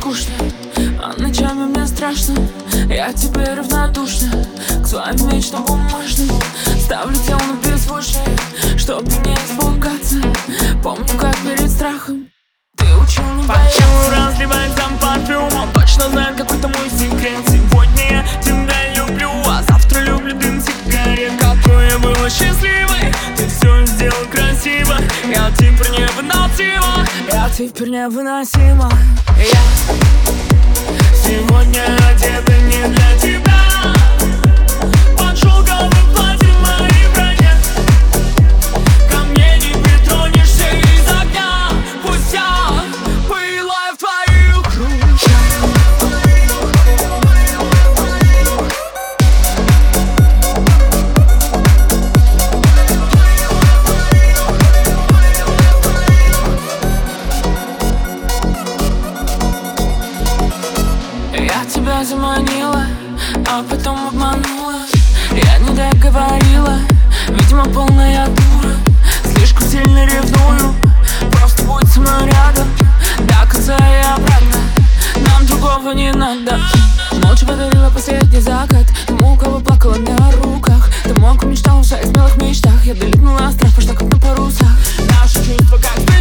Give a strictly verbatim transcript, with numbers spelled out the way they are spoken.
скучно, а ночами мне страшно. Я теперь равнодушна к своим мечтам бумажным. Ставлю тело на беззвучие, чтоб не испугаться. Помню, как перед страхом ты учил не бояться. Почему разливать там парфюм? Он точно знает какой-то мой секрет. Сегодня я тебя люблю, а завтра люблю дым сигарет. Какой я была счастливой, ты все сделал красиво. Я теперь невыносима, Я теперь невыносима. я сегодня одета не для тебя. Под шелковым платьем в моей броне. Ко мне не притронешься из огня. Пусть я пылаю в твоих руках. Я тебя заманила, а потом обманула. Я не договорила, видимо, полная дура. Слишком сильно ревную, просто будь со мной рядом до конца и обратно, нам другого не надо. Ночью подарила последний закат тому, у кого плакала на руках. Тому, кто мечтал о своих смелых мечтах. Я долетнула, страх пошла как на парусах. Наши чувства как ты.